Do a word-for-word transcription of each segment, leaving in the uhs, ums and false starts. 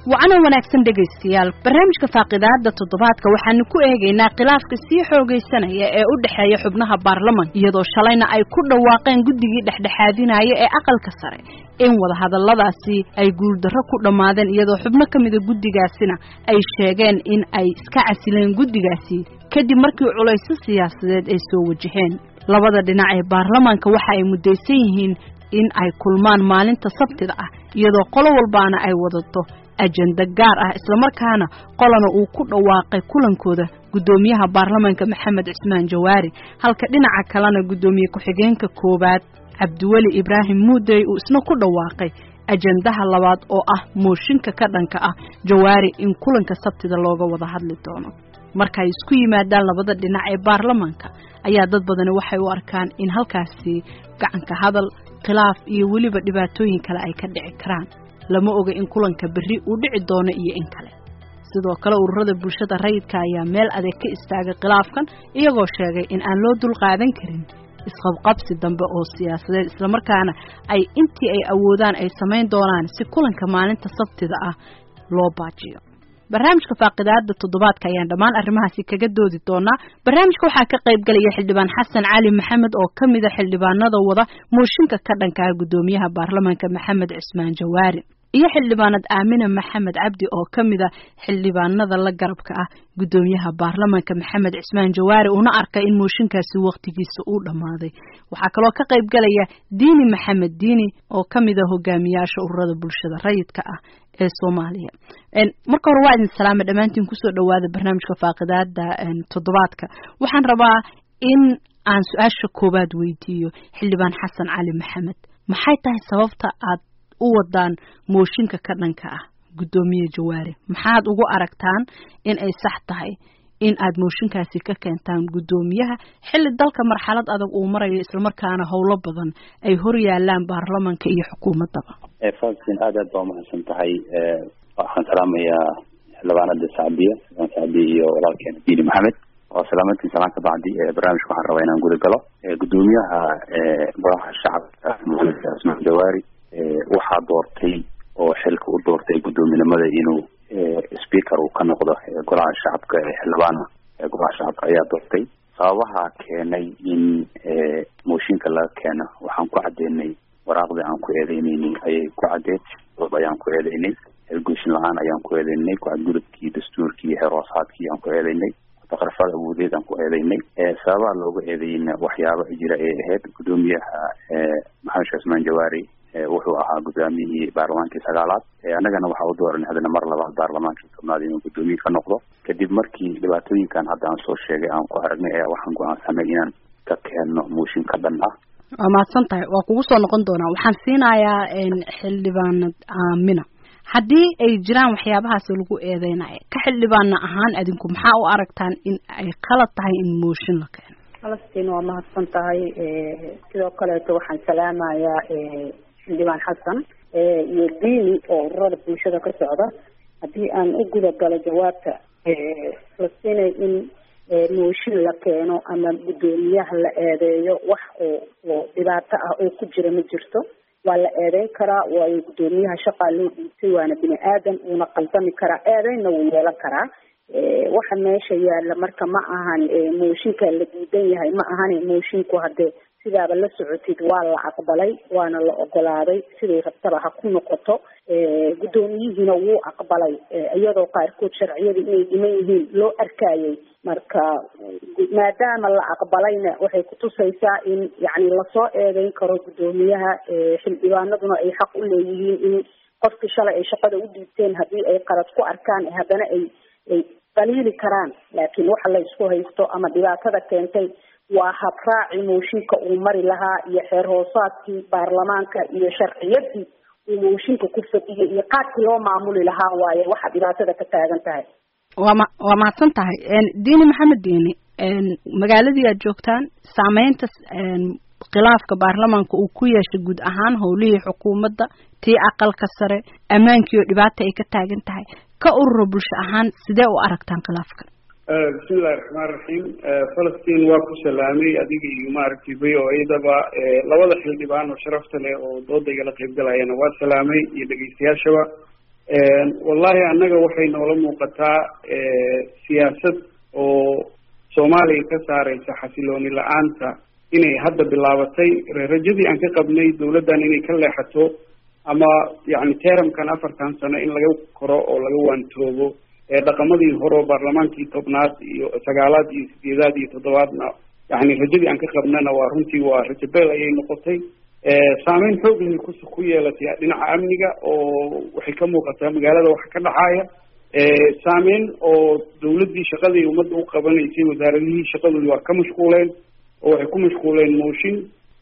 وأنا وناكسن دقيستيال برنامج كفاقدات دا تضباطك وحن كو ايغينا قلافك سي خوغي سنة اي ودخايا حبنها بارلمان iyadoo shalayna ay ku dhawaaqeen guddigii dhexdhexaadinaya ee aqalka sare in wada hadalladaasi ay guuldarro ku dhamaadeen iyadoo xubno kamid ah guddigaasina ay sheegeen in ay iska casileen guddigaasi kadib markii culays siyaasadeed ay soo wajaheen labada dhinac ee baarlamaanka waxa ay mudaysan yihiin in ay kulmaan maalinta sabtida ah iyadoo qolo walbaana ay wadato ajenda gaar ah isla markaana qolana uu ku dhawaaqay kulankooda gudoomiyaha baarlamaanka Maxamed Cismaan Jawaari halka dhinaca kalena gudoomiye ku-xigeenka koobaad Cabdiwali Ibraahim Muudey uu isna ku dhawaaqay ajendaha labaad oo ah mooshinka ka dhanka ah Jawaari in kulanka sabtida looga wada hadli doono marka ay isku yimaadaan labada dhinac ee baarlamaanka ayaa dad badan waxay u arkaan in halkaasi gacanka hadal khilaaf iyo waliba dhibaatooyin kale ay ka dhici karaan lama oga in kulanka bari uu dhici doono iyo in kale sidoo kale ururada bulshada rayidka ayaa meel adeeg ka istaagay khilaafkan iyagoo sheegay in aan loo dul qaadan karin isqabqabsi dambe oo siyaasadeed isla markaana ay intii ay awoodaan ay sameyn doonaan si kulanka maalinta sabtida ah loo baajiyo barnaamijka faaqidaada toddobaadka ayaan dhamaan arrimahaasi kaga doodi doonaa barnaamijka waxaa ka qayb galaya xildhibaan Xasan Cali Maxamed oo kamid ah xildhibaanada wada mooshinka ka dhanka ah gudoomiyaha baarlamaanka Maxamed Cismaan Jawaari iyo xildhibaanad Aamina Maxamed Cabdi oo kamid ah xildhibaanada la garabka ah gudoomiyaha baarlamaanka Maxamed Cismaan Jawaari una arkay in mooshinkaasi waqtigiisa uu dhamaaday waxa kale oo ka qayb galaya Diini Maxamed Diini oo kamid ah hogaamiyaasha ururada bulshada rayidka ah ee Soomaaliya een marka hore waa idin salaam dhamaantiin ku soo dhawaada barnaamijka faaqidaada toddobaadka waxaan rabaa in aan su'aasha koobaad weydiiyo xildhibaan Xasan Cali Maxamed maxay tahay sababta aad u wadaan mooshinka ka dhanka ah gudoomiye Jawaari maxaad ugu aragtaan in ay sax tahay in aad mooshinkaasi ka keentaan gudoomiyaha xilli dalka marxalad adag uu marayo isla markaana howlo badan ay hor yaalaan baarlamaanka iyo xukuumadaba ee fadlan aad aad baa mahadsan tahay ee waxaan salaamayaa xildhibaanada Saabiya waan Saabiya iyo walaalkeen Diini Maxamed oo salaamadii salaanka bacdi ee barnaamijka waxaan rabaa inaan guda galo ee gudoomiyaha ee golaha shacabka Maxamed Cismaan Jawaari ee waxa doortay oo xilka u doortay gudoominimada inuu speaker uu ka noqdo golaha shacabka ee xildhibaanka ee golaha shacabka ayaa doortay sababaha keenay in mooshinka la keeno waxaan ku cadeynay waraaqda aan ku eedeynay ayay ku cadeed oo ayaan ku eedeynay gushin lahaan ayaan ku eedeynay ku gudubkii dastuurkii heeroosaadkii aan ku eedeynay taqrifada awoodeed aan ku eedeynay ee sababaha looga eedeynay waxyaabo jira ee ahayd gudoomiyaha Maxamed Cismaan Jawaari wuxuu ahaa gudoomiyihii baarlamaanka sagaalaad anagana waxa uu dooranay hadana mar labaad baarlamaanka tobnaad inuu gudoomiye ka noqdo kadib markii dhibaatooyinkan hadda aan soo sheegay aan ku aragnay ee waxaan go'aansanay inaan ka keeno mooshin ka dhan ah waa mahadsan tahay waa kugu soo noqon doonaa waxaan siinayaa xildhibaanad Aamina haddii ay jiraan waxyaabahaas lagu eedeynayo ka xildhibaana ahaan adinku maxaa u aragtaan in ay qalad tahay in mooshin la keeno Falastiin waa mahadsan tahay sidoo kale waxaan salaamayaa xildhibaan Xasan iyo Diini oo ururada bulshada ka socda haddii aan u guda galo jawaabta Falastiin in mooshin la keeno ama gudoomiyaha la eedeeyo wax oo dhibaato ah oo ku jira ma jirto waa la eedeyn karaa waa gudoomiyaha shaqo loo dhiibtay waana bini aadan una qalbami karaa eedeyna wuu yeelan karaa waxa meesha yaala marka ma ahan mooshinka la diidan yahay ma ahan moshinku hadde sidaaba la socotid waa la aqbalay waana la ogolaaday sidii rabtaba ha ku noqoto gudoomiyihina wuu aqbalay iyadoo qaarkood sharciyada inay dhiman yihiin loo arkayay marka maadaama la aqbalayna waxay ku tusaysaa in yacni lasoo eedeyn karo gudoomiyaha xildhibaanaduna ay xaq u leeyihiin in qofkii shalay ay shaqada u dhiibteen haddii ay qalad ku arkaan haddana ay ay qaliili karaan laakiin waxa la isku haysto ama dhibaatada keentay waa habraaci mooshinka uu mari lahaa iyo xeer hoosaadkii baarlamaanka iyo sharciyadii uu mooshinka ku fadhiyay iyo qaabkii loo maamuli lahaa waaye waxa dhibaatada ka taagan tahay waa waa mahadsan tahay Diini Maxamed Diini magaaladii aad joogtaan saameynta khilaafka baarlamaanka uu ku yeeshay guud ahaan howlihii xukuumadda tii aqalka sare amaankii oo dhibaato ay ka taagan tahay ka ururo bulsho ahaan sidee u aragtaan khilaafkan bismillahi raxmaani raxiim Falastiin waa ku salaamay adiga iyo maaragtay bay oo iyadaba labada xildhibaan oo sharafta leh oo doodayga la qayb galayana waa salaamay iyo dhageystayaashaba wallahi annaga waxay noola muuqataa siyaasad oo soomaaliya ka saaraysa xasilooni la-aanta inay hadda bilaabatay. rajadii aan ka qabnay dawladdan inay ka leexato ama yani teramkan afartan sano in laga koro oo laga waantoobo dhaqamadii hore baarlamaankii tobnaad iyo sagaalaad iyo sideedaad iyo toddobaadna yani rajadii aan ka qabnana waa runtii waa rajabeel ayay noqotay. saameyn xoog leh ku ku yeelatay dhinaca amniga oo waxay ka muuqataa magaalada waxa ka dhacaya. saameyn oo dawladdii shaqadii ummadda u qabanaysay wasaaradihii shaqadoodii waa ka mashquuleen oo waxay ku mashquuleen mooshin.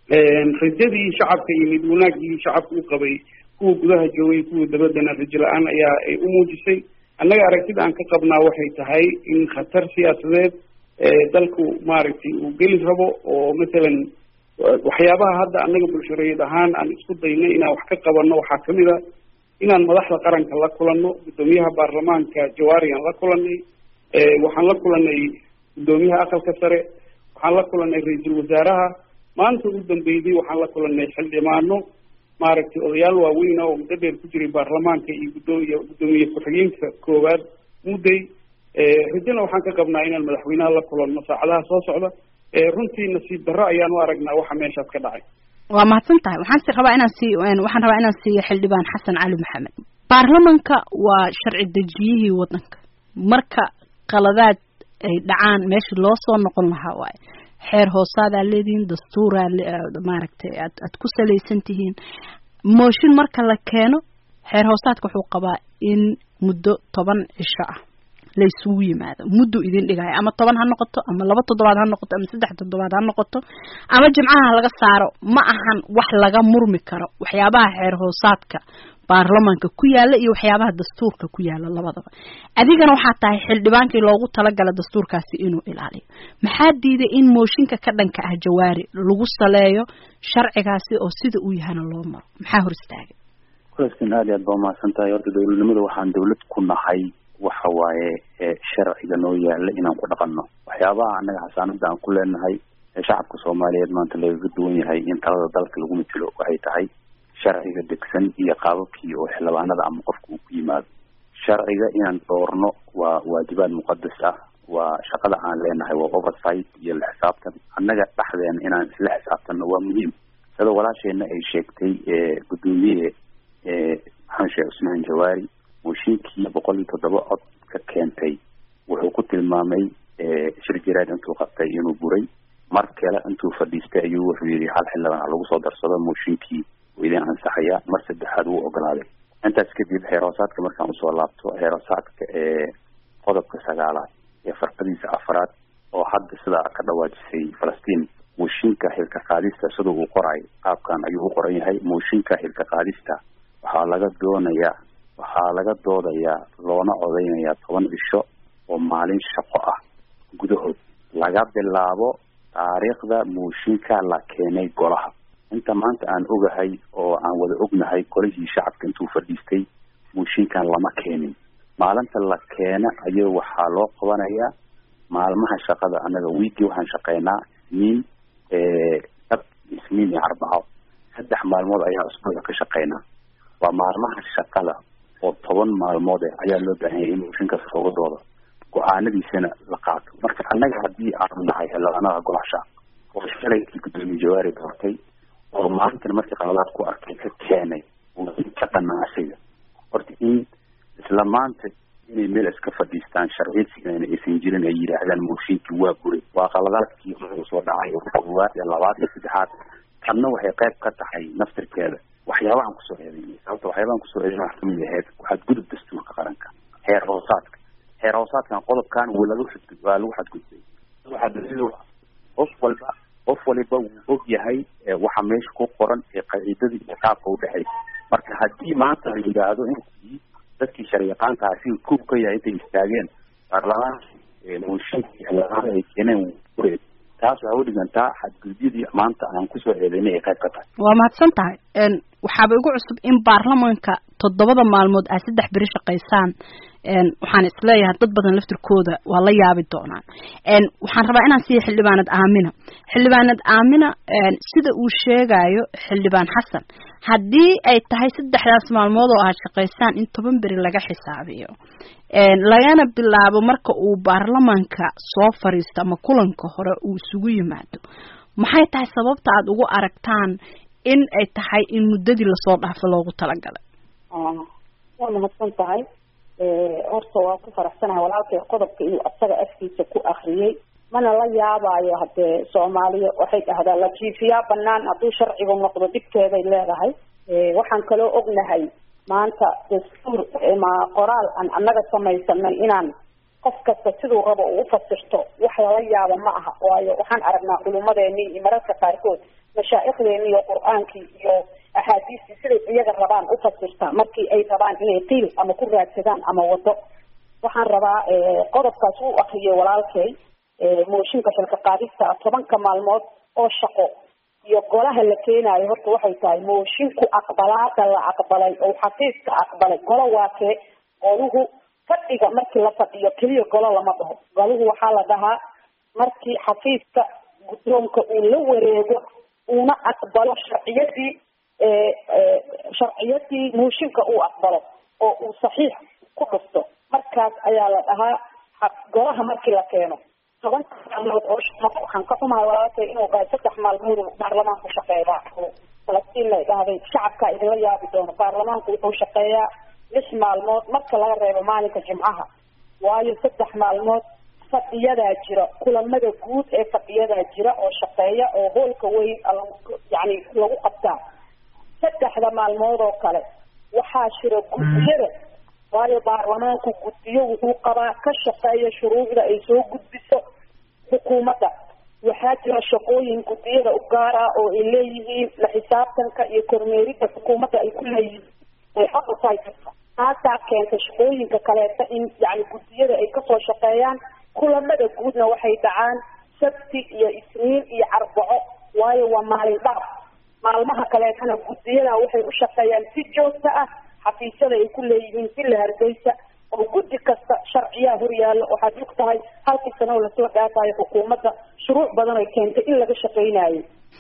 rajadii shacabka iyo mid wanaagii shacabka u qabay kuwa gudaha joogay kuwa dabaddana rajo la-aan ayaa ay u muujisay. annaga aragtida aan ka qabnaa waxay tahay in khatar siyaasadeed dalku maaragtay uu geli rabo oo masalan waxyaabaha hadda annaga bulshareed ahaan aan isku daynay inaan wax ka qabanno waxaa kamid a inaan madaxda qaranka la kulanno. guddoomiyaha baarlamaanka jawaari aan la kulanay, waxaan la kulanay guddoomiyaha aqalka sare, waxaan la kulanay ra-iisul wasaaraha. maanta ugu dambeydii waxaan la kulanay xildhibaano maaragtay odayaal waaweyn oo muddo dheer ku jiray baarlamaanka iyo guddoomiye guddoomiye ku-xigeenka koowaad mudday. rajana waxaan ka qabnaa inaan madaxweynaha la kulanno saacadaha soo socda. runtii nasiib darro ayaan u aragnaa waxa meeshaas ka dhacay. waa mahadsan tahay. waxaan si rabaa inaan sii waxaan rabaa inaan siiyo xildhibaan xasan cali maxamed. baarlamanka waa sharci dejiyihii waddanka. marka qaladaad ay dhacaan meeshii loo soo noqon lahaa waaye. xeer hoosaadaa leedihiin, dastuuraa maaragtay aad aad ku salaysan tihiin. mooshin marka la keeno xeer hoosaadka wuxuu qabaa in muddo toban cisho ah la isugu yimaado. muddo idin dhigaya ama toban ha noqoto ama laba toddobaad ha noqoto ama saddex toddobaad ha noqoto ama jimcaha laga saaro. ma ahan wax laga murmi karo waxyaabaha xeer hoosaadka baarlamanka ku yaala iyo waxyaabaha dastuurka ku yaala labadaba. adigana waxaa tahay xildhibaankii loogu talagala dastuurkaasi inuu ilaaliyo. maxaa diiday in mooshinka ka dhanka ah jawaari lagu saleeyo sharcigaasi oo sida uu yahana loo maro? maxaa hor istaagay? kulaskan aad iyo aad baa umahadsan tahay. horta dawladnimada waxaan dawlad ku nahay waxa waaye sharciga noo yaala inaan ku dhaqanno. waxyaabaha annaga xasaanada aan ku leenahay shacabka soomaaliyeed maanta lagaga duwan yahay in talada dalka lagu matilo waxay tahay sharciga degsan iyo qaababkii oo xildhibaanada ama qofka uu ku yimaado. sharciga inaan doorno waa waajibaad muqadas ah, waa shaqada aan leenahay, waa oversight iyo la xisaabtan. annaga dhexdeena inaan isla xisaabtanno waa muhiim. sida walaasheena ay sheegtay gudoomiye maxamed sheekh cusmaan jawaari mooshinkii boqol iyo toddoba cod ka keentay wuxuu ku tilmaamay shir jiraad intuu qabtay inuu buray. mar kale intuu fadhiistay ayuu wuxuu yidhi hal xildhibaan lagu soo darsado mooshinkii uu idin ansaxaya. mar saddexaad wuu ogolaaday. intaas kadib xeer hoosaadka markaan usoo laabto xeer hoosaadka ee qodobka sagaalaad ee farqadiisa afraad oo hadda sidaa ka dhawaajisay falastiin mooshinka xilka qaadista sida uu qoray qaabkan ayuu u qoran yahay. mooshinka xilka qaadista waxaa laga doonayaa waxaa laga doodayaa loona codeynayaa toban cisho oo maalin shaqo ah gudahood laga bilaabo taariikhda mooshinka la keenay golaha. inta maanta aan ogahay oo aan wada ognahay golihii shacabka intuu fadhiistay mooshinkan lama keenin. maalinta la keena ayuu waxaa loo qabanayaa maalmaha shaqada. annaga wiigii waxaan shaqeynaa isniin ab isniin iyo arbaco saddex maalmood ayaa usbuuca ka shaqeynaa. waa maalmaha shaqada oo toban maalmood ayaa loo baahan yahay in mooshinkaas looga doodo go-aanadiisana la qaato. marka annaga haddii aanu nahay xildhibaanada golaha oo shalaykii guddoomiye jawaari doortay oo maantana markii qaladaad ku arkay ka keenay ka dhanaa asiga horta in isla maanta inay meel iska fadhiistaan sharciyadsiina aysan jirin ay yidhaahdaan mooshinkii waa buray. waa qaladaadkii soo dhacay koowaad iyo labaad iyo saddexaad. tanna waxay qayb ka tahay naftirkeeda waxyaabahan kusoo eedeynay. sababta waxyaabahan kusoo eedeynay wax kamid ahayd waxaad gudub dastuurka qaranka heer hoosaadka heer hoosaadkan qodobkan waa lagu xadgud waa lagu xadgudbay. waxaa qof walba qof waliba wuu og yahay waxa meesha ku qoran ee qaacidada iyo qaabka u dhexeeya. marka haddii maanta la yidhaahdo in dadkii sharciyaqaanka ah si kuub ka yahay intay istaageen baarlamaanka mooshinkii xildhibaanada ay keeneen bureed taas waxay u dhigantaa xadgudubyadii maanta aan kusoo eedeynay ay qayb ka tahay. waa mahadsan tahay. waxaaba igu cusub in baarlamanka toddobada maalmood ay saddex beri shaqaysaan. waxaan isleeyahay dad badan laftirkooda waa la yaabi doonaan. waxaan rabaa inaan siiyo xildhibaanad aamina xildhibaanad aamina sida uu sheegayo xildhibaan xasan haddii ay tahay saddexdaas maalmood oo aad shaqaysaan in toban beri laga xisaabiyo lagana bilaabo marka uu baarlamaanka soo fariisto ama kulanka hore uu isugu yimaado maxay tahay sababta aad ugu aragtaan in ay tahay in muddadii lasoo dhaafo loogu talagalay? waa mahadsan tahay horta waa ku faraxsanahay walaalkay qodobka inuu asaga afkiisa ku akriyay mana la yaabayo haddee soomaaliya waxay dhahdaa la jiifiyaa banaan hadduu sharcigu noqdo dhibkeeday leedahay waxaan kaloo ognahay maanta dastuur ma qoraal aan annaga samaysanay inaan qof kasta siduu rabo uu ufasirto wax lala yaabo ma aha waayo waxaan aragnaa culumadeenii iyo mararka qaarkood mashaaikhdeenii iyo qur-aankii iyo axaadiistii siday iyaga rabaan ufasirtaa markii ay rabaan inay qiil ama ku raadsadaan ama wado waxaan rabaa qodobkaas uu akriyay walaalkay mooshinka xilka qaadista tobanka maalmood oo shaqo iyo golaha la keenayo horta waxay tahay moshinku aqbalaada la aqbalay oo xafiiska aqbalay golo waakee goluhu fadhiga markii la fadhiyo keliya golo lama dhaho goluhu waxaa la dhahaa markii xafiiska guddoonka uu la wareego uuna aqbalo sharciyadii sharciyadii mooshinka uu aqbalo oo uu saxiix ku dhufto markaas ayaa la dhahaa golaha markii la keeno tobanka maalmood oo waxaan ka xumahay walaalkay inuu dhahay saddex maalmood baarlamaanku shaqeeyaa falastiin ay dhahday shacabkaa idinla yaabi doono baarlamaanku wuxuu shaqeeyaa lix maalmood marka laga reebo maalinka jimcaha waayo saddex maalmood fadhiyadaa jira kulamada guud ee fadhiyadaa jira oo shaqeeya oo hoolka weyn yani lagu qabtaa saddexda maalmood oo kale waxaa jira guddiyada waayo baarlamaanku guddiyo wuxuu qabaa ka shaqeeya shuruucda ay soo gudbiso xukuumadda waxaa jira shaqooyin guddiyada u gaar ah oo ay leeyihiin la xisaabtanka iyo kormeeridda xukuumadda ay ku leeyihiin ay xaq u tahay taasaa keenta shaqooyinka kaleeta in yani guddiyada ay kasoo shaqeeyaan kulamada guudna waxay dhacaan sabti iyo isniin iyo arbaco waayo waa maalin dhaaf maalmaha kaleetana guddiyada waxay u shaqeeyaan si joogta ah xafiisyada ay ku leeyihiin sila hargeysa oo guddi kasta sharciyaa horyaalo waxaad og tahay halkii sano lasoo dhaafayo xukuumadda shuruuc badan ay keentay in laga shaqeynayo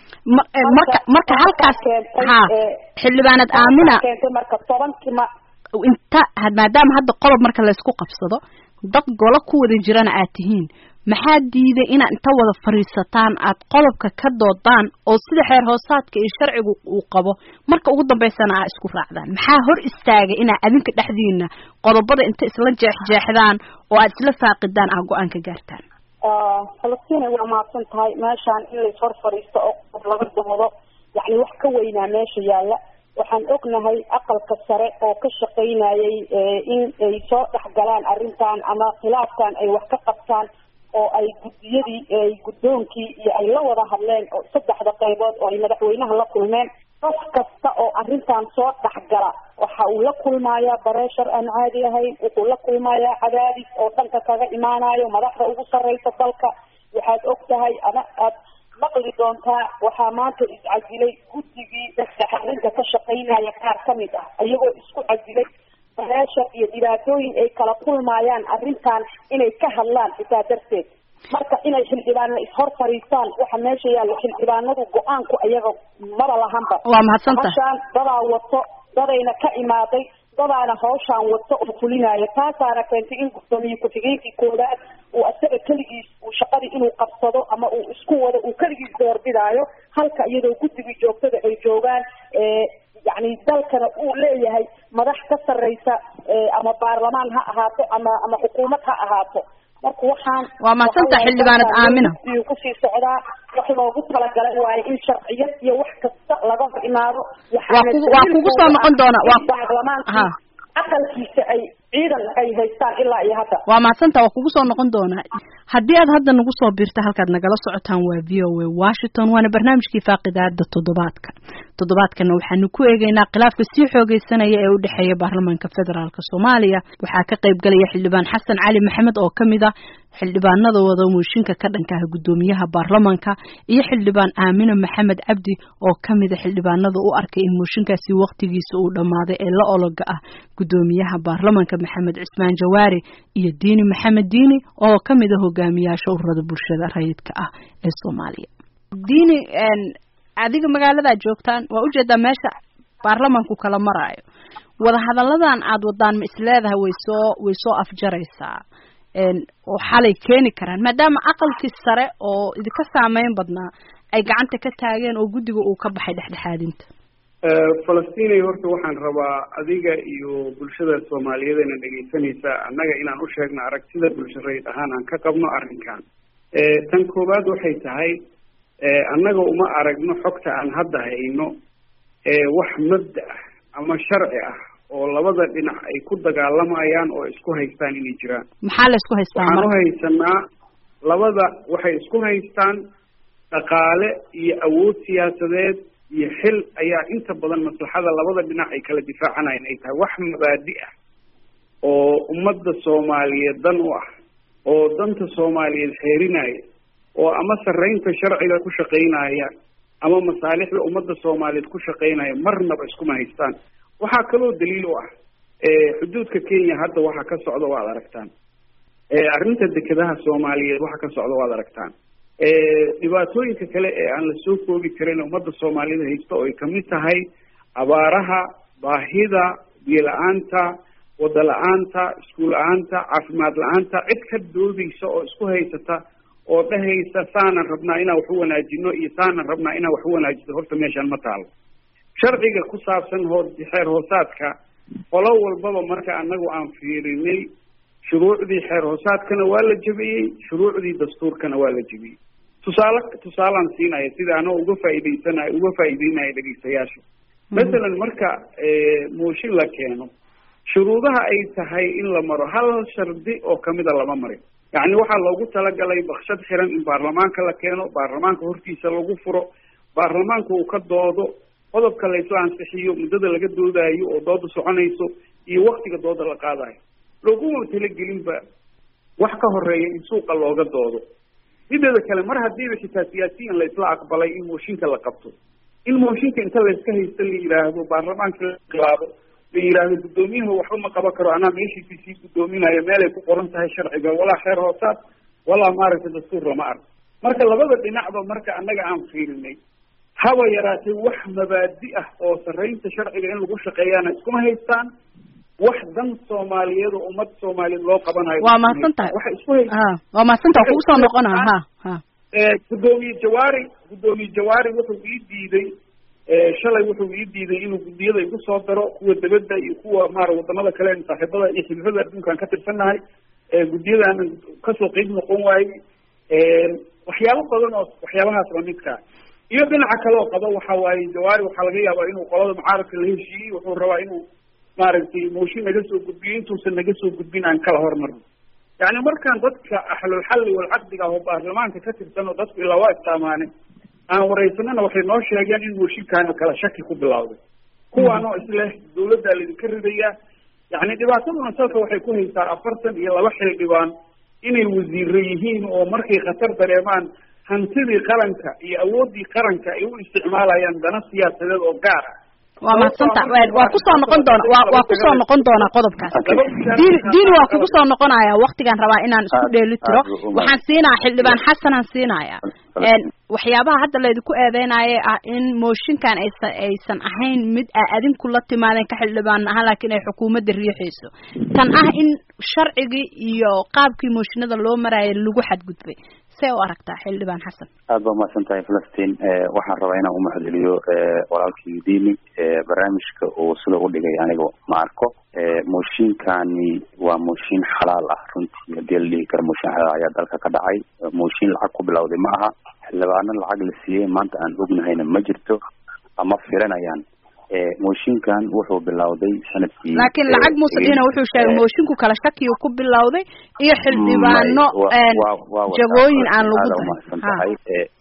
marka marka halkaas ha xildhibaanad aamina keentay marka tobankii ma inta maadaama hadda qodob marka la isku qabsado dad golo ku wada jirana aad tihiin maxaa diiday inaad inta wada fariisataan aad qodobka ka doodaan oo sida xeer hoosaadka iyo sharcigu uu qabo marka ugu dambeysana aad isku raacdaan maxaa hor istaagay inaad adinka dhexdiina qodobada inta isla jeexjeexdaan oo aad isla faaqidaan aad go-aan ka gaartaan? falastiin waa mahadsan tahay meeshaan in lais hor fariisto oo qodob laga doodo yani wax ka weynaa meesha yaalla waxaan ognahay aqalka sare oo ka shaqaynayay in ay soo dhexgalaan arrintan ama khilaafkan ay wax ka qabtaan oo ay guddiyadii ay guddoonkii iyo ay la wada hadleen oo saddexda qaybood oo ay madaxweynaha la kulmeen qof kasta oo arrintan soo dhexgala waxa uu la kulmayaa bareeshar aan caadi ahayn wuxuu la kulmayaa cadaadis oo dhanka kaga imaanayo madaxda ugu sarreysa dalka waxaad og tahay ama aad maqli doontaa waxaa maanta iscasilay guddigii dhexdhexaadinta ka shaqaynaya qaar ka mid ah iyagoo isku casilay bareeshar iyo dhibaatooyin ay kala kulmayaan arrintan inay ka hadlaan xitaa darteed marka inay xildhibaanna ishor fariistaan waxa meesha yaalla xildhibaanadu go-aanku ayaga maba lahanba waa mahadsanta hashaan dadaa wato dadayna ka imaaday dadaana hawshaan wato oo fulinaayo taasaana keentay in guddoomiye ku-xigeenkii koowaad uu asaga keligiis uu shaqadii inuu qabsado ama uu isku wado uu keligiis doorbidaayo halka iyadoo guddigii joogtada ay joogaan yani dalkana uu leeyahay madax ka sarreysa ama baarlamaan ha ahaato ama ama xukuumad ha ahaato marka waxaan waa mahadsanta xildhibaanad aamina kusii socdaa wax loogu talagalay waayo in sharciyad iyo wax kasta laga hor imaado waa kugu soo noqon doona waa baarlamaanka aqalkiisa ay ciidan ay haystaan ilaa iyo hadda waa mahadsanta waa kugu soo noqon doonaa haddii aad hadda nagu soo biirta halkaad nagala socotaan waa v o a Washington waana barnaamijkii faaqidaada toddobaadka toddobaadkana waxaanu ku eegaynaa khilaafka sii xoogeysanaya ee u dhexeeya baarlamaanka federaalka Soomaaliya waxaa ka qayb galaya xildhibaan Xasan Cali Maxamed oo kamid ah xildhibaanada wada mooshinka ka dhanka ah gudoomiyaha baarlamaanka iyo xildhibaan Aamina Maxamed Cabdi oo kamid ah xildhibaanada u arkay in mooshinkaasi waqtigiisa uu dhamaaday ee la ologa ah gudoomiyaha baarlamaanka Maxamed Cismaan Jawaari iyo Diini Maxamed Diini oo kamid ah hogaamiyaasha ururada bulshada rayidka ah ee Soomaaliya. Diini adiga magaalada joogtaan waa u jeedaa meesha baarlamanku kala maraayo wada hadalladan aad wadaan ma isleedahay way soo way soo afjaraysaa een oo xalay keeni karaan maadaama aqalkii sare oo idinka saameyn badnaa ay gacanta ka taageen oo guddiga uu ka baxay dhexdhexaadinta Falastiin horta waxaan rabaa adiga iyo bulshada Soomaaliyeed ee dhageysanaysa annaga inaan u sheegno aragtida bulshada ahaan aan ka qabno arrinkan ee tan koobaad waxay tahay ee annaga uma aragno xogta aan hadda hayno ee wax mabda ama sharci ah oo labada dhinac ay ku dagaalamayaan oo isku haystaan inay jiraan maxaa la isku haystaa marka waxaan haysanaa labada waxay isku haystaan dhaqaale iyo awood siyaasadeed iyo xil ayaa inta badan maslaxada labada dhinac ay kala difaacanayaan ay tahay wax mabaadi ah oo ummadda Soomaaliyeed dan u ah oo danta Soomaaliyeed xeerinaya oo ama sareynta sharciga ku shaqeynaya ama masaalixda ummadda Soomaaliyeed ku shaqeynaya marnaba isku ma haystaan waxa kale oo daliil u ah ee xuduudka Kenya hadda waxa ka socdo waa aragtaan ee arrinta dekedaha Soomaaliyeed waxa ka socdo waa aragtaan ee dhibaatooyinka kale ee aan la soo koobi karin ummadda Soomaaliyeed haysto oo ay kamid tahay abaaraha baahida biyo la'aanta wada la'aanta iskuul la'aanta caafimaad la'aanta cid ka doodaysa oo isku haysata oo dhahaysa saanan rabnaa inaan wax u wanaajino iyo saanan rabnaa inaan wax u wanaajino horta meeshaan ma taalo sharciga ku saabsan hoos xeer hoosaadka qolo walbaba marka annagu aan fiirinay shuruucdii xeer hoosaadkana waa la jabiyey shuruucdii dastuurkana waa la jabiyey tusaale tusaalaan siinaya sida anoo uga faa'iideysanayo uga faa'iideynayo dhageystayaasha masalan marka mooshin la keeno shuruudaha ay tahay in la maro hal shardi oo kamida lama marin yacni waxaa loogu talagalay bakshad xiran in baarlamaanka la keeno baarlamaanka hortiisa lagu furo baarlamaanka uu ka doodo qodobka la isla ansixiyo muddada laga doodayo oo dooda soconayso iyo waqtiga dooda la qaadayo laguma talagelinba wax ka horeeya in suuqa looga doodo mideeda kale mar haddii xitaa siyaasiyiin la isla aqbalay in mooshinka la qabto in mooshinka inta la iska haysto la yiraahdo baarlamaanka la qilaabo la yiraahdo guddoomiyaha waxba ma qaban karo anaa meeshiisii sii guddoominayo meel ay ku qoran tahay sharciga walaa xeer hoosaad walaa maaragtay dastuur lama arko marka labada dhinacba marka annaga aan fiirinay haba yaraatay wax mabaadi ah oo sareynta sharciga in lagu shaqeeyana iskuma haystaan wax dan Soomaaliyeed oo ummad Soomaaliyeed loo qabanayo waa maasantahay waxa isku haystaan waa maasantahay ku soo noqonaa ha ha ee gudoomiye Jawaari gudoomiye Jawaari wuxuu ii diiday ee shalay wuxuu ii diiday inuu gudiyada igu soo daro kuwa dibadda iyo kuwa maar wadamada kale ee saaxiibada iyo xilfada adduunkan ka tirsanahay ee gudiyada ka soo qayb noqon waayay ee waxyaabo badan oo waxyaabahaas oo midka iyo dhinaca kale oo qaba waxa waaye Jawaari waxa laga yaabaa inuu qolada mucaaradka la heshiiyay wuxuu rabaa inuu maaragtay mooshin naga soo gudbiyo intuusan naga soo gudbin aan kala hormarno yani markaan dadka ahlul xalli wal caqdiga oo baarlamaanka ka tirsan oo dadku ilaa waa istaamaanay aan wareysanana waxay noo sheegeen in mooshinkaana kala shaki ku bilowday kuwaanoo isle dawladda la idinka ridaya yani dhibaataduna salka waxay ku haysaa afartan iyo laba xildhibaan inay wasiirro yihiin oo markay khatar dareemaan hantidii qaranka iyo awooddii qaranka ay u isticmaalayaan dana siyaasadeed oo gaar ah waa maasanta waa ku soo noqon doona waa waa ku soo noqon doona qodobkaas diin diin waa ku soo noqonaya waqtigan rabaa inaan isku dheeli tiro waxaan siinaa xildhibaan xasan aan siinaya een waxyaabaha hadda la idinku eedeynaayo ah in mooshinkan aysan aysan ahayn mid adinku la timaadeen ka xildhibaan ahaan laakiin ay xukuumadda riixayso tan ah in sharcigii iyo qaabkii mooshinada loo maraayo lagu xadgudbay see u aragtaa xildhibaan xasan aad baa mahadsantahay Falastiin waxaan rabaa inaan u mahadceliyo walaalkii diini barnaamijka uu sida u dhigay aniga ma arko mooshinkani waa mooshin xalaal ah runtii hadii la dhihi karo mooshin xalaal ayaa dalka ka dhacay mooshin lacag ku bilowday ma aha xildhibaano lacag la siiyey maanta aan ognahayna ma jirto ama filanayaan mooshinkan wuxuu bilowday sanadkii laakiin lacag muusadiina wuxuu sheegay moshinku kala shaki uu ku bilowday iyo xildhibaano jagooyin aan lagu daray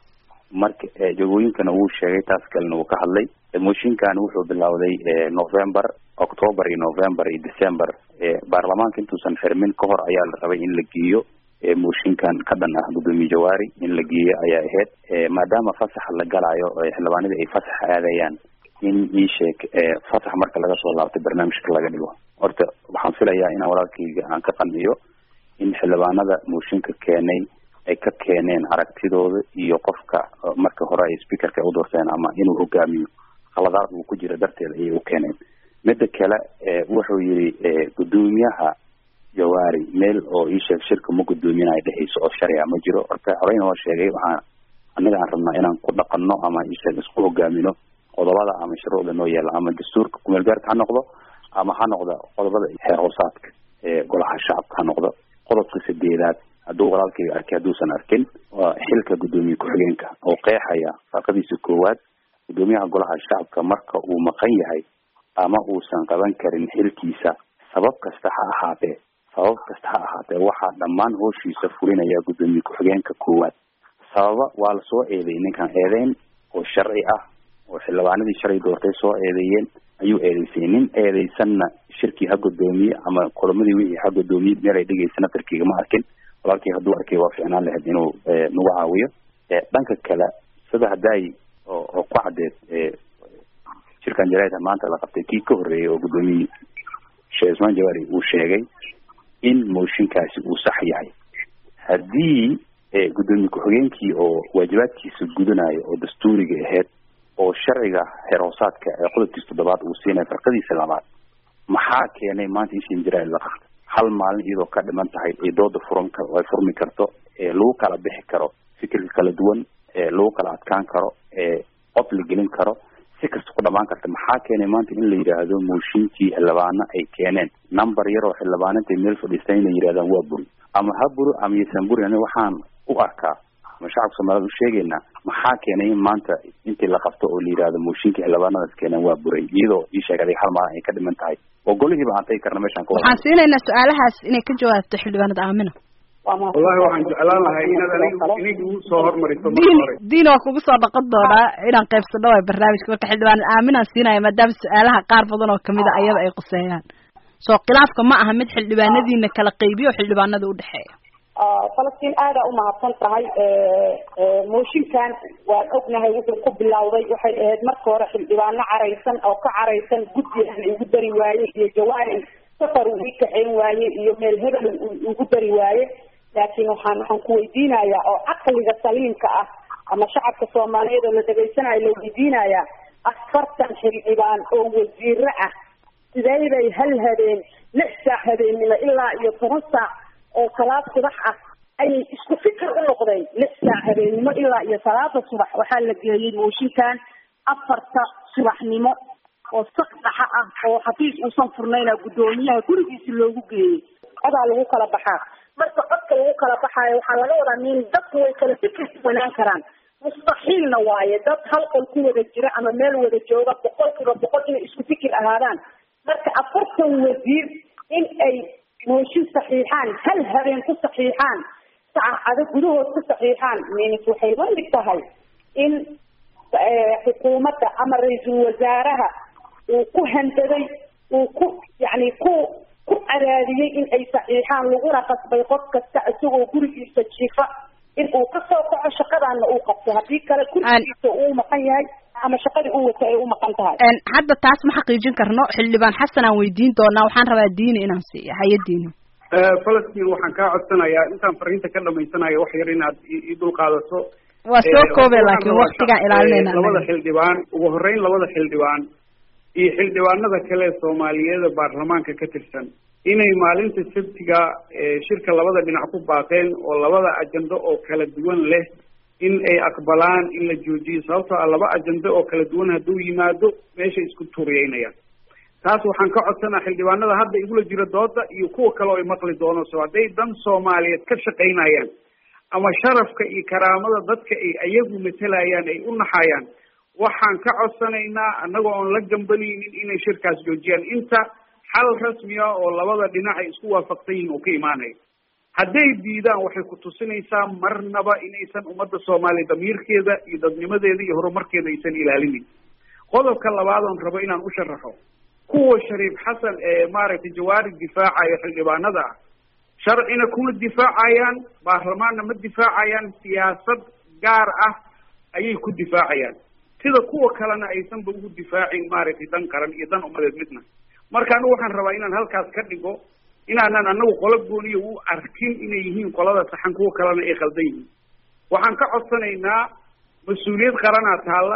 marka jagooyinkana uu sheegay taas kalena uu ka hadlay mooshinkan wuxuu bilowday November October iyo November iyo December baarlamaanka intuusan xirmin ka hor ayaa la rabay in la geeyo mooshinkan ka dhan ah gudoomiye Jawaari in la geeyo ayaa ahayd maadaama fasax la galayo xildhibaanada ay fasax aadayaan in ii sheeg fasax marka laga soo laabtay barnaamijka laga dhigo horta waxaan filayaa in walaalkayga aan ka qanciyo in xildhibaanada mooshinka keenay ay ka keeneen aragtidooda iyo qofka marka hore ay speakerka u doorteen ama inuu hogaamiyo khaladaad uu ku jira darteeda ayay u keeneen. midda kale wuxuu yiri gudoomiyaha Jawaari meel oo ii sheeg shirka ma gudoominayo dhexeyso oo sharciga ma jiro. horta horeyna waa sheegay waxaan anaga aan rabnaa inaan ku dhaqanno ama ii sheeg isku hogaamino qodobada ama shuruucda noo yaala ama dastuurka kumeel gaarka ha noqdo ama ha noqdo qodobada heer hoosaadka ee golaha shacabka ha noqdo. qodobka sideedaad hadduu walaalkayga arkay hadduusan arkin waa xilka gudoomiye ku-xigeenka oo qeexaya farqadiisa koowaad gudoomiyaha golaha shacabka marka uu maqan yahay ama uusan qaban karin xilkiisa sabab kasta ha ahaatee sabab kasta ha ahaatee waxaa dhammaan hooshiisa fulinaya gudoomiye ku-xigeenka koowaad. sababa waa lasoo eedeeyay ninkan eedeyn oo sharci ah oo xildhibaanadii sharci doortay soo eedeeyeen ayuu eedeysay. nin eedeysanna shirkii ha gudoomiye ama kulamadii wixii ha gudoomiye meel ay dhigaysana tarkiga ma arkin. walaalkii hadduu arkay waa fiicnaan lahayd inuu nagu caawiyo. dhanka kale sida haddaay oo ku caddeed shirkan jaraa'idka maanta la qabtay kii ka horreeyay oo gudoomiye Sheekh Usmaan Jawaari uu sheegay in mooshinkaasi uu sax yahay. haddii gudoomiye ku-xigeenkii oo waajibaadkiisa gudanayo oo dastuuriga ahayd oo sharciga heer hoosaadka ee qodobkiisa toddobaad uu siinay farqadiisa labaad maxaa keenay maanta in shir jaraa'id la qabto hal maalin iyadoo ka dhiman tahay ee dooda furan karo ay furmi karto ee lagu kala bixi karo fikirka kala duwan ee lagu kala adkaan karo ee qof la gelin karo si kasta ku dhamaan karta maxaa keenay maanta in la yiraahdo mooshinkii xildhibaano ay keeneen number yar oo xildhibaanada meel fadhiistay in la yiraahdaan waa buri ama ha buri ama yeesan buri aniga waxaan u arkaa ama shacabka Soomaaliyeed u sheegayna maxaa keenay in maanta intii la qabto oo la yiraahdo mooshinkii xildhibaanada keeneen waa buray iyadoo ii sheegay hal maalin ay ka dhiman tahay oo golihiiba aan tay karna meeshan ku waxaan siinaynaa su'aalahaas inay ka jawaabto xildhibaanada Aamina. wallahi waxaan jeclaan lahaa inaad anigu soo hormariso diin oo kugu soo dhaqan doona inaan qaybsano way barnaamijka marka xildhibaan Aamina siinaya maadaama su'aalaha qaar badan oo kamid ah ayada ay quseeyaan soo khilaafka ma aha mid xildhibaanadiina kala qaybiyo xildhibaanada u dhaxeeya. falastiin aada u mahadsan tahay mooshinkan waan ognahay wuxuu ku bilowday waxay ahayd marka hore xildhibaano caraysan oo ka caraysan guddiga ugu dari waaye iyo Jawaari safar uu ka xeyn waaye iyo meel hebel ugu dari waaye laakiin waxaan waxaan ku weydiinayaa oo aqliga saliimka ah ama shacabka Soomaaliyeed oo la dhageysanayo la weydiinayaa afartan xildhibaan oo wasiiro ah sidee bay hal habeen lix saac habeenimo ilaa iyo toban saac oo salaad subax ah ay isku fikir u noqdeen lix saac habeenimo ilaa iyo salaada subax waxaa la geeyay mooshinkan afarta subaxnimo oo saqdaxa ah oo xafiis uusan furnayna gudoomiyaha gurigiisa loogu geeyay adaa lagu kala baxaa marka qofka lagu kala baxaayo waxaa laga wadaa nin dadku way kala fikir wanaan karaan mustaxiilna waaye dad hal qol ku wada jira ama meel wada jooga boqolkiiba boqol inay isku fikir ahaadaan marka afartan wasiir in ay mooshin saxiixaan hal habeen ku saxiixaan saacado gudahood ku saxiixaan means waxay la mid tahay in xukuumadda ama ra-iisul wasaaraha uu ku handaday uu ku yacni ku ku cadaadiyey in ay saxiixaan laguna qasbay qof kasta isagoo gurigiisa jiifa in uu ka soo kaco shaqadaana uu qabto haddii kale kursigiisa uu maqan yahay ama shaqadii uu wato ay u maqan tahay hadda taas ma xaqiijin karno xildhibaan xasan aan weydiin doonaa waxaan rabaa diini inaan siiyo hayadiina falastiin waxaan kaa codsanayaa intaan fariinta ka dhamaysanayo wax yar inaad i dul qaadato waa soo koobe laakiin waqtigaan ilaalinayna labada xildhibaan ugu horreyn labada xildhibaan iyo xildhibaanada kale Soomaaliyeed baarlamaanka ka tirsan inay maalinta sabtiga shirka labada dhinac ku baaqeen oo labada ajando oo kala duwan leh in ay aqbalaan in la joojiyo sababtoo ah laba ajando oo kala duwan hadduu yimaado meesha isku tuuriyeynayaan taas waxaan ka codsanaa xildhibaanada hadda igula jira dooda iyo kuwa kale oo ay maqli doono soo hadday dan Soomaaliyeed ka shaqaynayaan ama sharafka iyo karaamada dadka ay ayagu matalayaan ay u naxayaan waxaan ka codsanaynaa annagoo aan la gambaliynin inay shirkaas joojiyaan inta xal rasmi ah oo labada dhinac ay isku waafaqsan yihiin oo ka imaanayo hadday diidaan waxay ku tusinaysaa marnaba inaysan ummadda Soomaaliya damiirkeeda iyo dadnimadeeda iyo horumarkeeda aysan ilaalinin qodobka labaad oo rabo inaan u sharaxo kuwa Shariif Xasan ee maaragtay Jawaari difaacayo xildhibaanada ah sharcina kuma difaacayaan baarlamaanna ma difaacayaan siyaasad gaar ah ayay ku difaacayaan sida kuwa kalena aysanba ugu difaacin maaragtay dan qaran iyo dan ummadeed midna marka anigu waxaan rabaa inaan halkaas ka dhigo inaanan anagu qolo gooniyo u arkin inay yihiin qolada saxan kuwa kalena ay khaldan yihiin waxaan ka codsanaynaa mas-uuliyad qaranaa taalla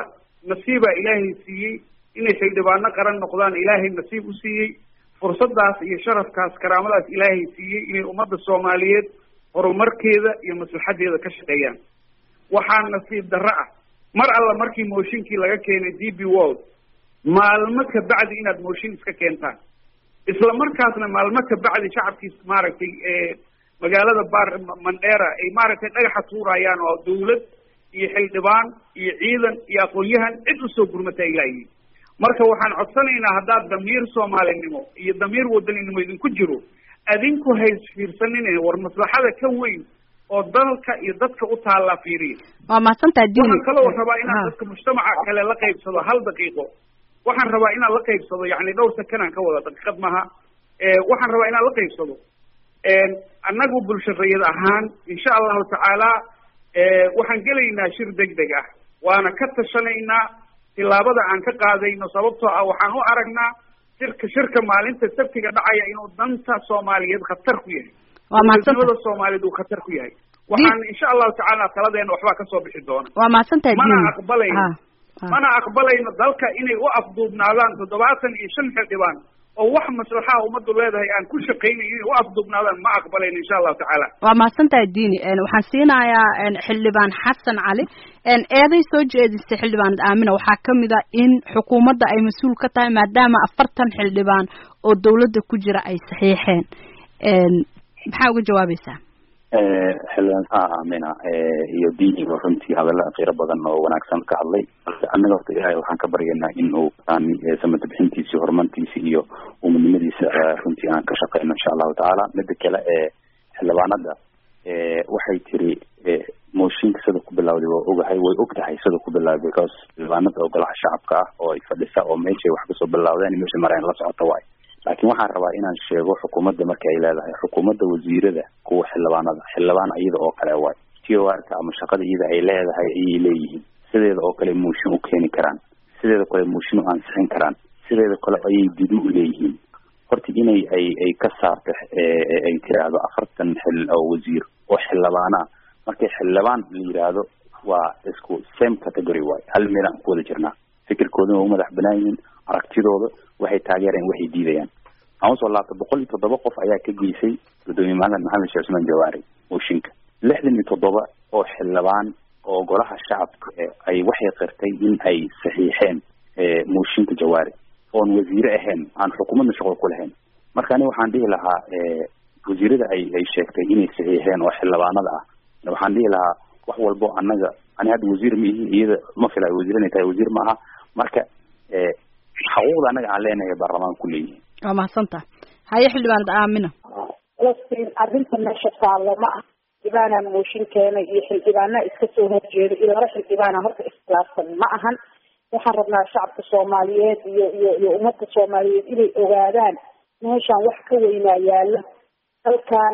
nasiibaa ilaahay siiyey inay xildhibaano qaran noqdaan ilaahay nasiib u siiyey fursadaas iyo sharafkaas karaamadaas ilaahay siiyey inay ummadda soomaaliyeed horumarkeeda iyo maslaxadeeda ka shaqeeyaan. waxaa nasiib darro ah mar alla markii mooshinkii laga keenay d b world maalmo ka bacdi inaad mooshin iska keentaan, isla markaasna maalmo ka bacdi shacabkiis maaragtay magaalada bar mandheera ay maaragtay dhagaxa tuurayaan oo dawlad iyo xildhibaan iyo ciidan iyo aqoon-yahan cid usoo gurmata ay laayihiin. marka waxaan codsanaynaa haddaad damiir soomaalinimo iyo damiir wadaninimo idinku jiro adinku hays fiirsanine war maslaxada ka weyn oo dalka iyo dadka u taallaa fiiriya. waa mahadsantahay diini. waxaan kaloo rabaa inaan dadka mujtamaca kale la qaybsado hal daqiiqo. waxaan rabaa inaan la qaybsado yani dhowr sakanaan ka wada daqiiqad maha. waxaan rabaa inaan la qaybsado annagu bulsharayad ahaan insha allahu tacaala waxaan gelaynaa shir degdeg ah waana ka tashanaynaa tilaabada aan ka qaadayno sababtoo ah waxaan u aragnaa shirka shirka maalinta sabtiga dhacaya inuu danta soomaaliyeed khatar ku yahay. waa mahadsantahay. dowladnimada soomaaliyeed uu khatar ku yahay. waxaan insha allahu tacaala taladeena waxbaa kasoo bixi doona. waa mahadsantahay mana diini. aqbalayno mana aqbalayno dalka inay u afduubnaadaan toddobaatan iyo shan xildhibaan oo wax maslaxaa ummaddu leedahay aan ku shaqaynayo inay u afduubnaadaan ma aqbalayno insha allahu tacaala. waa mahadsantahay diini. waxaan siinayaa xildhibaan xasan cali eeday soo jeedisay xildhibaanad aamina waxaa kamid a in xukuumadda ay mas-uul ka tahay maadaama afartan xildhibaan oo dawladda ku jira ay saxiixeen. maxaa uga jawaabaysaa? xildhibaan aamina iyo diiniba runtii hadalla qiiro badan oo wanaagsan ka hadlay. annaga horta ilaahay waxaan ka baryaynaa in uu aan samada bixintiisi horumartiisi iyo umadnimadiisa runtii aan ka shaqeyno insha allahu tacaala. mida kale ee xildhibaanada waxay tiri mooshinka sida ku bilawday waa ogahay way og tahay sida ku bilawday because xildhibaanada oo golaha shacabka ah oo ay fadhisa oo meeshay wax kasoo bilawdeen meesha mareen la socota waay. laakiin waxaan rabaa inaan sheego xukuumadda marka ay leedahay xukuumadda wasiirada kuwa xildhibaanada xildhibaan iyada oo kale waay t o r ka ama shaqada iyada ay leedahay ayay leeyihiin sideeda oo kale mooshin u keeni karaan sideeda kale mooshin u ansixin karaan sideeda kale ayay didu u leeyihiin. horta inay ay ay ka saarto ay tiraahdo afartan xil oo wasiir oo xildhibaana markay xildhibaan la yiraahdo waa isku same category waay hal meel aan ku wada jirnaa fikirkooduna u madax banaan yihiin aragtidooda waxay taageereen waxay diidayaan. aan usoo laabta boqol iyo toddoba qof ayaa ka geysay gudoomiye maxamed maxamed sheekh Usmaan Jawaari mooshinka lixdan iyo toddoba oo xildhibaan oo golaha shacabka ay waxay qirtay in ay saxiixeen mooshinka Jawaari oon wasiire ahayn aan xukuumadda shaqo ku lahayn. marka ani waxaan dhihi lahaa wasiirada ay ay sheegtay inay saxiixeen oo xildhibaanada ah waxaan dhihi lahaa wax walbo annaga ani hadda wasiir ma ihi iyada ma filay wasiirana tahay wasiir ma aha. marka xuquuqda annaga aan leenahay baarlamaanka ku leeyihiin. waa mahadsantaha. haye xildhibaanad aamina. falastiin arrinta meesha taallo ma ah xildhibaana mooshin keenay iyo xildhibaana iska soo horjeeda iyo laba xildhibaana horta iskhilaafsan ma ahan. waxaan rabnaa shacabka soomaaliyeed iyo iyo iyo ummadda soomaaliyeed inay ogaadaan meeshaan wax ka weynaa yaalo. halkan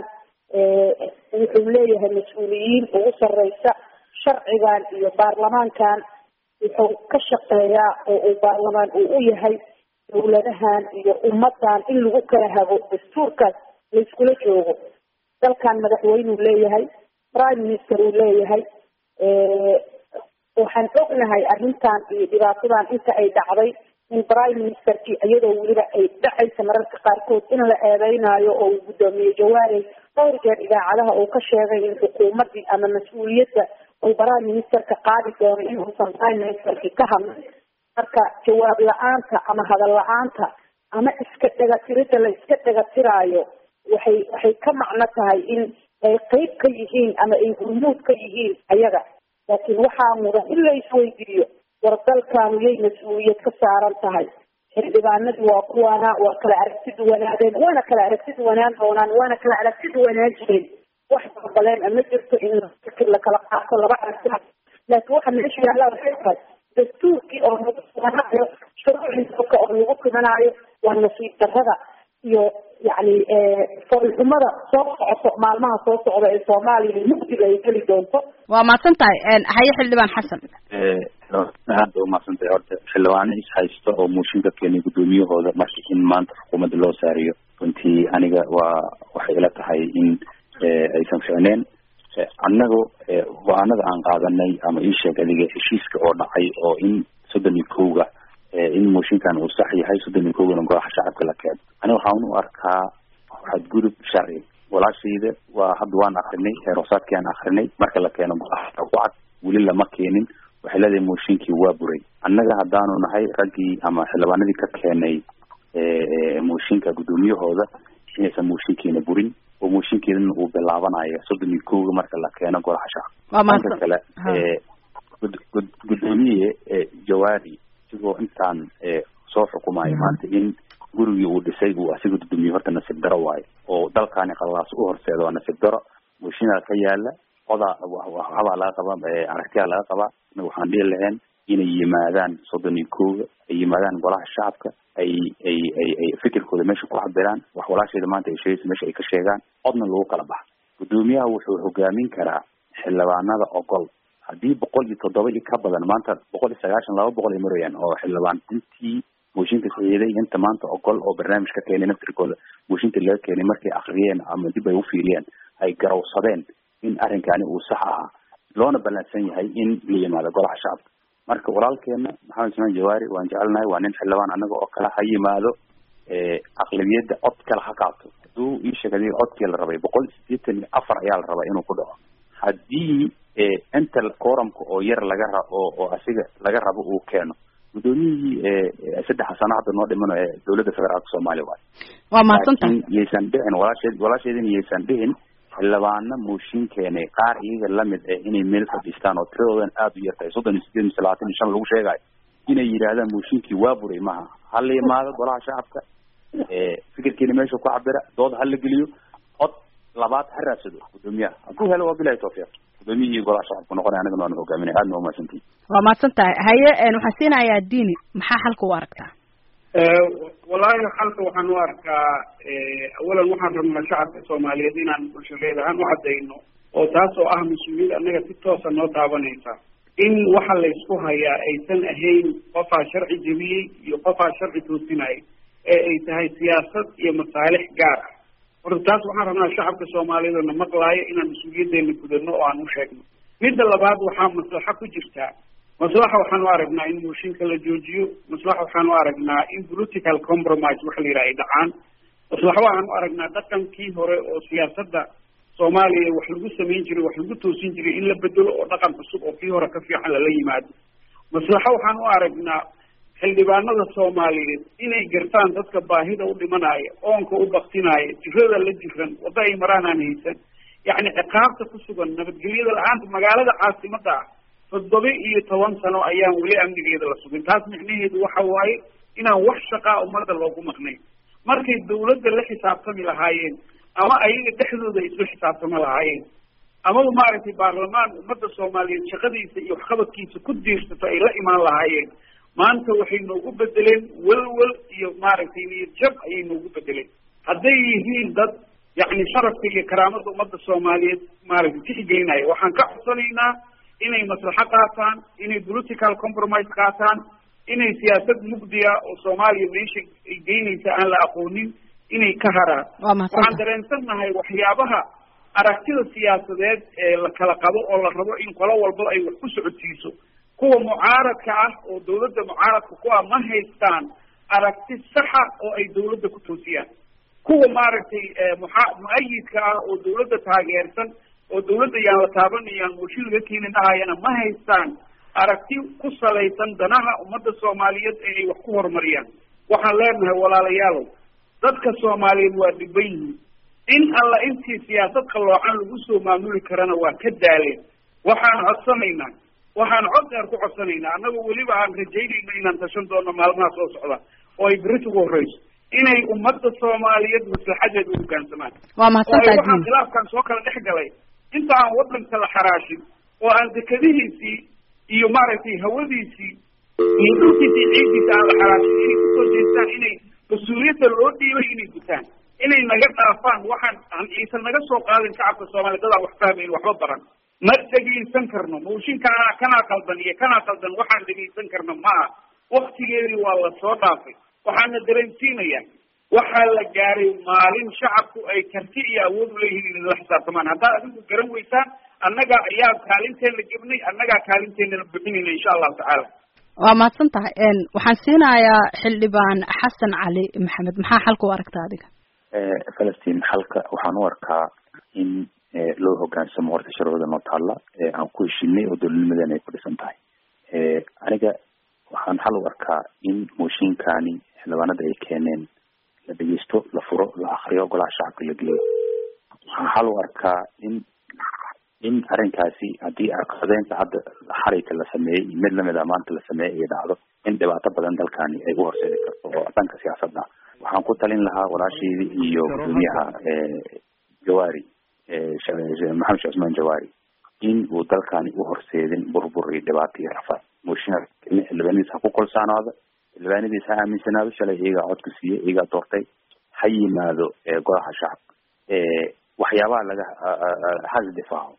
wuxuu leeyahay mas-uuliyiin ugu sarreysa sharcigan iyo baarlamaankan wuxuu ka shaqeeyaa oo uu baarlamaan uu u yahay dawladahan iyo ummadan in lagu kala hago dastuurkaas laiskula joogo. dalkan madaxweynuu leeyahay prime minister uu leeyahay. waxaan ognahay arrintan iyo dhibaatadan inta ay dhacday in prime ministerkii iyadoo weliba ay dhacaysa mararka qaarkood in la eedeynayo oo uu guddoomiye Jawaari dhowr jeer idaacadaha uu ka sheegay in xukuumadii ama mas-uuliyadda uu prime ministerka qaadi doono in uusan prime ministerkii ka hadlin. marka jawaab la-aanta ama hadal la-aanta ama iska dhagatirida la iska dhagatiraayo waxay waxay ka macno tahay in ay qeyb ka yihiin ama ay hurmuud ka yihiin ayaga. laakiin waxaa mudan in la isweydiiyo war dalkaanu yay mas-uuliyad ka saaran tahay. xildhibaanadii waa kuwaana waa kala aragti duwanaadeen waana kala aragti duwanaan doonaan waana kala aragti duwanaan jireen. wax balbaleen ama jirto in la kala qaato laba aragti. laakiin waxa meesha yaalla waxay tahay dastuurkii oo lagu tumanayo shuruucii dalka oo lagu tumanayo waa nasiib darrada iyo yacni foolxumada soo socoto maalmaha soo socda ee soomaaliya mugdiga ay geli doonto. waa mahadsan tahay. haye xildhibaan xasan. aada u mahadsan tahay. horta xildhibaano is haysto oo mooshinka keenay guddoomiyahooda marka in maanta xukuumadda loo saariyo runtii aniga waa waxay ila tahay in aysan ficneen. annagu go-aanada aan qaadanay ama ii sheeg adiga heshiiska oo dhacay oo in soddon iyo kowga in mooshinkan uu sax yahay soddon iyo kowgana golaha shacabka la keeno aniga waxaan u arkaa xadgudub sharci walaashayda waa hadda waan akrinay heeroosaadkii aan akrinay marka la keeno golaha cad weli lama keenin waxay leedahay mooshinkii waa buray annaga haddaanu nahay raggii ama xildhibaanadii ka keenay mooshinka guddoomiyahooda inaysan mooshinkiina burin oo mooshinkeedana uu bilaabanayo soddon iyo kowga marka la keeno golaha shacabka kale guddoomiye jawaari isigoo intaan soo xukumayo maanta in gurigii uu dhisay uu asiga guddoomiye horta nasiib daro waayo oo dalkaani qalaas u horseeda waa nasiib daro mooshinaa ka yaala odaa waxbaa laga qabaa aragtiyaa laga qabaa anaga waxaan dhihi lahayn inay yimaadaan soddon iyo kowga ay yimaadaan golaha shacabka ay ay ay ay fikirkooda meesha ku cabiraan wax walaasheeda maanta ay sheegaysa meesha ay ka sheegaan codna lagu kala baxa guddoomiyaha wuxuu hogaamin karaa xildhibaanada ogol haddii boqol iyo toddoba iyo ka badan maanta boqol iyo sagaashan laba boqol ay marayaan oo xildhibaan intii mooshinka saxiiday inta maanta ogol oo barnaamij ka keenay naftirkooda mooshinka laga keenay markay akriyeen ama dib ay u fiiriyeen ay garawsadeen in arrinkani uu sax ahaa loona ballansan yahay in la yimaado golaha shacabka marka walaalkeena maxamed ismaan jawaari waan jecelnahay waa nin xildhibaan annaga oo kale ha yimaado aqlabiyadda cod kale ha qaato hadduu ii sheegay codkii la rabay boqol iyo siddeetan iyo afar ayaa la rabaa inuu ku dhaco haddii inta quorumka oo yar laga ra oo oo asiga laga rabo uu keeno guddoomiyihii saddex sano hadda noo dhimano ee dowladda federaalka soomaaliya waayo waa mahadsantahay yaysan dhicin walaasheed walaasheedin yaysan dhihin xildhibaana mooshin keenay qaar iyaga lamid ah inay meel fadhiistaan oo tiradoodan aada u yartahay soddon iyo sideed mise labaatan iyo shan lagu sheegayo inay yidhaahdaan mooshinkii waa buray maha ha la yimaado golaha shacabka fikirkiina meesha ku cabira dood ha la geliyo cod labaad ha raadsado guddoomiyaha hadduu helo waa bilahi tawfiiq guddoomiyihii golaha shacabka noqonaya anagana waanu hogaaminay aadna waa mahadsantihin waa mahadsan tahay haye waxaan siinayaa diini maxaa xalka u aragtaa wallaahi xalka waxaan u arkaa awalan waxaan rabnaa shacabka soomaaliyeed inaan bulshadeed ahaan u caddayno oo taas oo ah mas-uuliyad annaga si toosa noo taabanaysa in waxa laysku hayaa aysan ahayn qofaa sharci jebiyey iyo qofaa sharci toosinaya ee ay tahay siyaasad iyo masaalix gaar ah horta taas waxaan rabnaa shacabka soomaaliyeed oo na maqlaayo inaan mas-uuliyaddeena gudano oo aan u sheegno midda labaad waxaa maslaxo ku jirtaa maslaxa waxaan u aragnaa in mooshinka la joojiyo maslaxa waxaan u aragnaa in political compromise waxa la yidhaha ay dhacaan maslaxa waxaan u aragnaa dhaqankii hore oo siyaasadda soomaaliya wax lagu samayn jiray wax lagu toosin jiray in la bedelo oo dhaqan cusub oo kii hore ka fiican lala yimaado maslaxa waxaan u aragnaa xildhibaanada soomaaliyeed inay gartaan dadka baahida u dhimanaya oonka u baktinaya jirada la jiran wadda ay maraan aan haysan yacni ciqaabta ku sugan nabadgelyada la-aanta magaalada caasimadda ah toddoba iyo toban sano ayaan weli amnigeeda la sugin taas micnaheedu waxa waaye inaan wax shaqaa ummadda loogu maqnayn markay dawladda la xisaabtami lahaayeen ama ayaga dhexdooda ay isla xisaabtami lahaayeen amaba maaragtay baarlamaan ummadda soomaaliyeed shaqadiisa iyo waxqabadkiisa ku diirsato ay la imaan lahaayeen maanta waxay noogu bedeleen welwel iyo maaragtay niyad jab ayay noogu bedeleen hadday yihiin dad yacni sharafka iyo karaamada ummadda soomaaliyeed maaragtay tixgelinaya waxaan ka codsanaynaa inay maslaxo qaataan inay political compromise qaataan inay siyaasad mugdiya oo soomaaliya meesha ay geynaysa aan la aqoonin inay ka haraan waxaan dareensannahay waxyaabaha aragtida siyaasadeed ee la kala qabo oo la rabo in qolo walba ay wax ku socodsiiso kuwa mucaaradka ah oo dawladda mucaaradka ku ah ma haystaan aragti saxa oo ay dawladda ku toosiyaan kuwa maaragtay muxa mu-ayidka ah oo dawladda taageersan oo dawladda yaan la taabanayaan mooshin laga keenin dhahayana ma haystaan aragti ku salaysan danaha ummadda soomaaliyeed ee ay wax ku horumariyaan waxaan leenahay walaalayaalow dadka soomaaliyeed waa dhiban yihiin in alla intii siyaasad qalloocan lagu soo maamuli karana waa ka daaleen waxaan codsanaynaa waxaan cod dheer ku codsanaynaa annagoo weliba aan rajaynayno inaan tashan doono maalmaha soo socda oo ay berri ugu horreyso inay ummadda soomaaliyeed maslaxadeeda u hoggaansamaan waa mahadsantahay waxaan khilaafkan soo kala dhex galay inta aan waddanka la xaraashin oo aan dekadihiisii iyo maaragtay hawadiisii iyo dhulkiisii ciiddiisa aan la xaraashin inay kusoo jeestaan inay mas-uuliyadda loo dhiibay inay gutaan inay naga dhaafaan waxaan aan ciise naga soo qaadin shacabka soomaaliya dadaan wax fahmayn waxba baran ma dhegaysan karno mooshinkaana kanaa qaldan iyo kanaa qaldan waxaan dhegaysan karno maaha waktigeedii waa la soo dhaafay waxaana dareensiinayaa waxaa la gaaray maalin shacabku ay karti iyo awood u leeyihiin inay la xisaabtamaan haddaad adigu garan weysaan annagaa ayaa kaalinteena gebnay annagaa kaalinteena buxinayna insha allahu tacaala waa mahadsan tahay waxaan siinayaa xildhibaan xasan cali maxamed maxaa xalka u aragtaa adiga falastiin xalka waxaan u arkaa in loo hogaansamo horta sharciyada noo taalla aan ku heshinay oo dowladnimadan ay ku dhisan tahay aniga waxaan xal u arkaa in mooshinkani xildhibaanada ay keeneen la dhegeysto la furo la akriyo golaha shacabka la geeyo waxaan xal u arkaa in in arrinkaasi haddii arqadeynta hadda xalayka la sameeyey mid lamid a maanta la sameeyey ay dhacdo in dhibaato badan dalkani ay u horseedi karto oo dhanka siyaasadda waxaan ku talin lahaa walaasheydii iyo gudoomiyaha jawaari maxamed sheekh cusmaan jawaari in uu dalkani u horseedin burbur iyo dhibaato iyo rafaad mooshinka xildhibaanadiis ha ku kolsaanaado xildhibaanadiis ha aaminsanaado shalay iyagaa codka siiyey iyagaa doortay ha yimaado golaha shacabka waxyaabaha laga has difaaco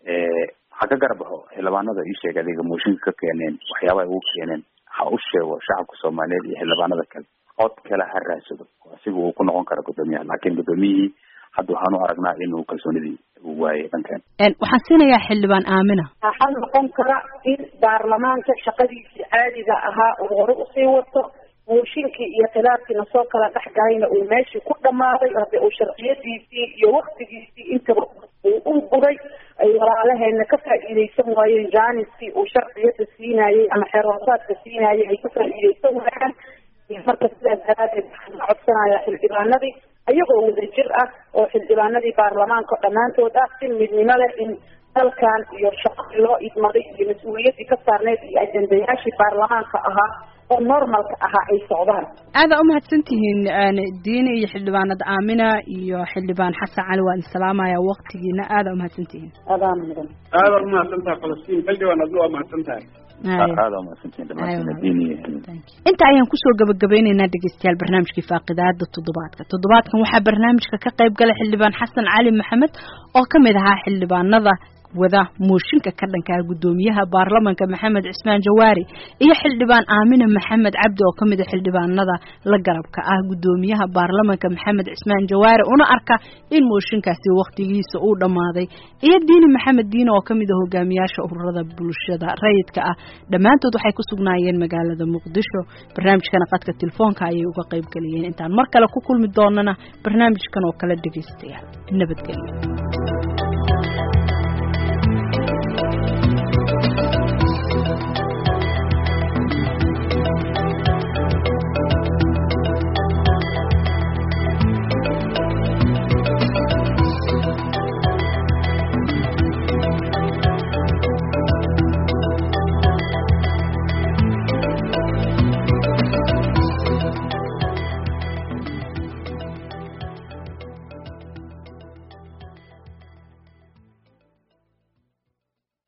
ha ka garabaxo xildhibaanada ii sheeg adiga mooshinka ka keeneen waxyaabaha ugu keeneen ha u sheego shacabka soomaaliyeed iyo xildhibaanada kale cod kale ha raadsado asiga uu ku noqon kara gudoomiyaha laakiin gudoomiyihii hadda waxaan u aragnaa inuu kalsoonidii uu waayay dhankan waxaan siinayaa xildhibaan aamina waxaa noqon kara in baarlamaanka shaqadiisii caadiga ahaa uu hore usii wato mooshinkii iyo khilaafkiina soo kala dhex galayna uu meeshii ku dhamaaday hadda uu sharciyadiisii iyo waktigiisii intaba uu u buray ay walaalaheena ka faa'iidaysan waayeen jaaniskii uu sharciyada siinayey ama xeeroosaadka siinayey ay ka faa'iidaysan waayaan marka sidaas daraadeed waxaan codsanayaa xildhibaanadii ayagoo wadajir ah oo xildhibaanadii baarlamaanka dhammaantood ah si midnimo leh in dalkan iyo shaqadii loo idmaday iyo mas-uuliyaddii ka saarneyd iyo ajendayaashii baarlamaanka ahaa oo normalka ahaa ay socdaan aada umahadsan tihiin diini iyo xildhibaanada aamina iyo xildhibaan xasan cali waan salaamaya waqtigiina aada umahadsan tihiin aadaan mudan aada umahadsan tahay falastiin xildhibaan aduu waa mahadsan tahay aada umahadsan tihiin dhamaantiin diini inta ayaan kusoo gabagabeyneynaa dhegeystayaal barnaamijkii faaqidaada toddobaadka toddobaadkan waxaa barnaamijka ka qayb galay xildhibaan xasan cali maxamed oo kamid ahaa xildhibaanada wada mooshinka ka dhanka gudoomiyaha baarlamaanka maxamed cismaan jawaari iyo xildhibaan aamina maxamed cabdi oo kamid ah xildhibaanada la garabka ah gudoomiyaha baarlamaanka maxamed cismaan jawaari una arka in mooshinkaasi waqtigiisa uu dhamaaday iyo diini maxamed diini oo kamid ah hogaamiyaasha ururada bulshada rayidka ah dhammaantood waxay ku sugnaayeen magaalada muqdisho barnaamijkana qadka telefoonka ayay uga qayb galiyeen intaan mar kale ku kulmi doonana barnaamijkan oo kale dhegeystayaal nabadgelyo.